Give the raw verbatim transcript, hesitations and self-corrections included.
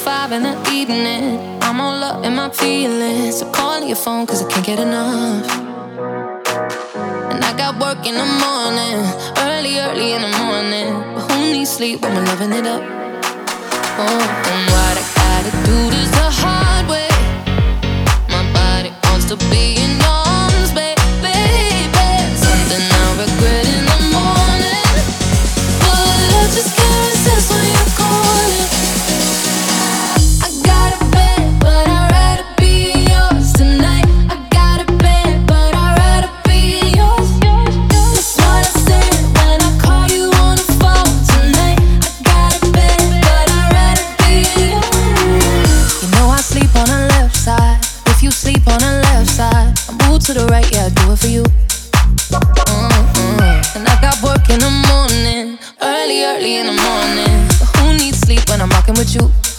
five in the evening. I'm all up in my feelings, so calling your phone cause I can't get enough. And I got work in the morning, early, early in the morning. But who needs sleep when we're loving it up? Oh, and what I gotta do this the hard way. My body wants to be in arms, baby. Something I regret in the morning, but I just can't resist when you're calling. I got a bed, but I'd rather be yours tonight. I got a bed, but I'd rather be yours. That's what I said when I call you on the phone tonight. I got a bed, but I'd rather be yours. You know I sleep on the left side. If you sleep on the left side, I move to the right, yeah, I do it for you. Mm-hmm. And I got work in the morning, early, early in the morning. But who needs sleep when I'm rocking with you?